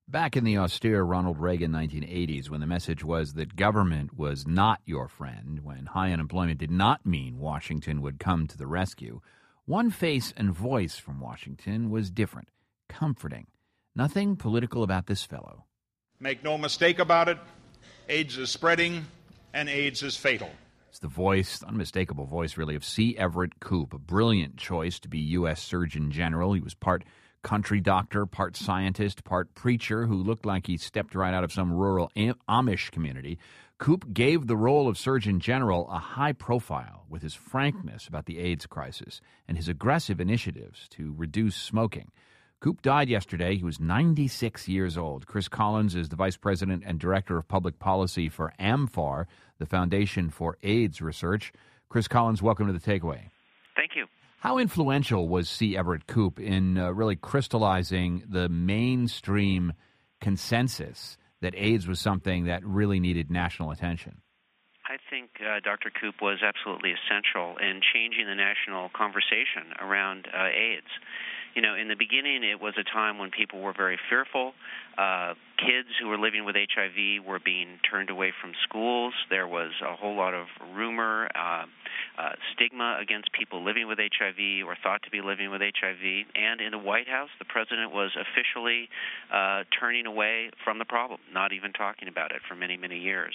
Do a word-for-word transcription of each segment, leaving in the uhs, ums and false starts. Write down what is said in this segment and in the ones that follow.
Back in the austere Ronald Reagan nineteen eighties, when the message was that government was not your friend, when high unemployment did not mean Washington would come to the rescue, one face and voice from Washington was different, comforting. Nothing political about this fellow. Make no mistake about it, AIDS is spreading, and AIDS is fatal. It's the voice, unmistakable voice, really, of C. Everett Koop, a brilliant choice to be U S Surgeon General. He was part country doctor, part scientist, part preacher who looked like he stepped right out of some rural Amish community. Koop gave the role of Surgeon General a high profile with his frankness about the AIDS crisis and his aggressive initiatives to reduce smoking. Koop died yesterday. He was ninety-six years old. Chris Collins is the Vice President and Director of Public Policy for AMFAR, the Foundation for AIDS Research. Chris Collins, welcome to The Takeaway. Thank you. How influential was C. Everett Koop in uh, really crystallizing the mainstream consensus that AIDS was something that really needed national attention? I think uh, Doctor Koop was absolutely essential in changing the national conversation around uh, AIDS. You know, in the beginning, it was a time when people were very fearful. Uh, kids who were living with H I V were being turned away from schools. There was a whole lot of rumor, uh, uh, stigma against people living with H I V or thought to be living with H I V. And in the White House, the president was officially uh, turning away from the problem, not even talking about it for many, many years.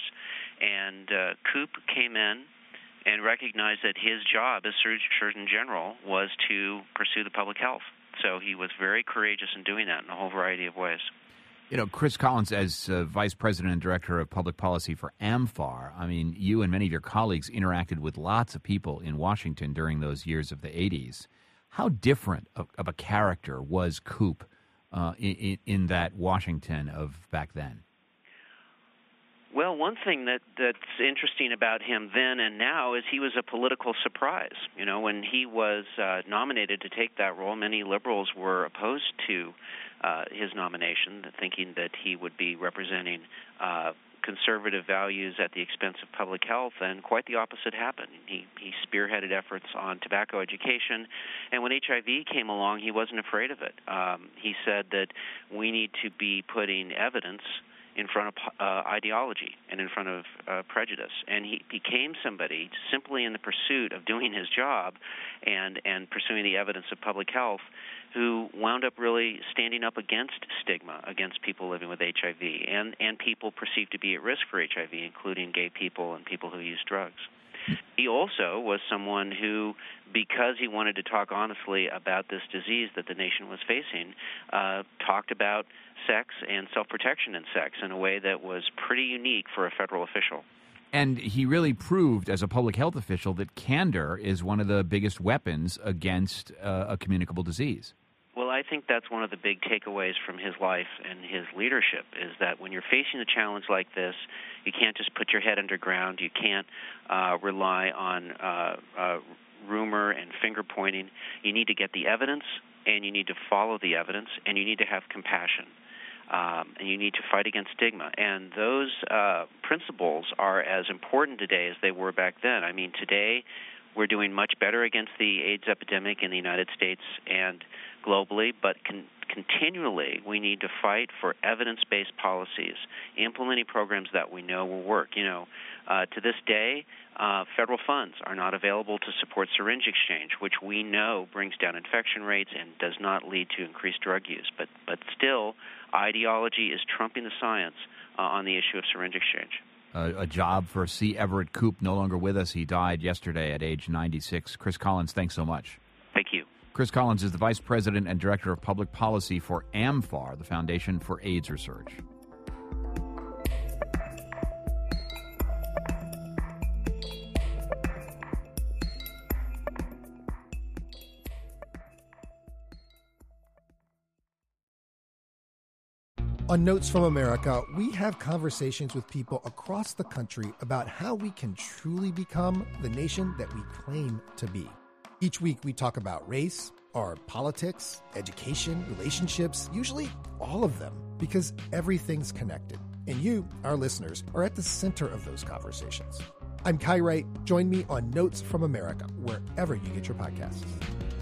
And uh, Koop came in and recognized that his job as Surgeon General was to pursue the public health. So he was very courageous in doing that in a whole variety of ways. You know, Chris Collins, as uh, Vice President and Director of Public Policy for AMFAR, I mean, you and many of your colleagues interacted with lots of people in Washington during those years of the eighties. How different of, of a character was Koop uh, in, in that Washington of back then? Well, one thing that, that's interesting about him then and now is he was a political surprise. You know, when he was uh, nominated to take that role, many liberals were opposed to uh, his nomination, thinking that he would be representing uh, conservative values at the expense of public health, and quite the opposite happened. He, he spearheaded efforts on tobacco education, and when H I V came along, he wasn't afraid of it. Um, he said that we need to be putting evidence in front of uh, ideology and in front of uh, prejudice. And he became somebody simply in the pursuit of doing his job and, and pursuing the evidence of public health who wound up really standing up against stigma against people living with H I V and, and people perceived to be at risk for H I V, including gay people and people who use drugs. He also was someone who, because he wanted to talk honestly about this disease that the nation was facing, uh, talked about sex and self-protection in sex in a way that was pretty unique for a federal official. And he really proved as a public health official that candor is one of the biggest weapons against uh, a communicable disease. Well, I think that's one of the big takeaways from his life and his leadership is that when you're facing a challenge like this, you can't just put your head underground. You can't uh, rely on uh, uh, rumor and finger-pointing. You need to get the evidence, and you need to follow the evidence, and you need to have compassion. Um, and you need to fight against stigma. And those uh, principles are as important today as they were back then. I mean, today we're doing much better against the AIDS epidemic in the United States and globally, but con- continually we need to fight for evidence-based policies, implementing programs that we know will work. You know, uh, to this day, uh, federal funds are not available to support syringe exchange, which we know brings down infection rates and does not lead to increased drug use. But, but still, ideology is trumping the science uh, on the issue of syringe exchange. Uh, a job for C. Everett Koop, no longer with us. He died yesterday at age ninety-six. Chris Collins, thanks so much. Thank you. Chris Collins is the Vice President and Director of Public Policy for AMFAR, the Foundation for AIDS Research. On Notes from America, we have conversations with people across the country about how we can truly become the nation that we claim to be. Each week we talk about race, our politics, education, relationships, usually all of them, because everything's connected. And you, our listeners, are at the center of those conversations. I'm Kai Wright. Join me on Notes from America, wherever you get your podcasts.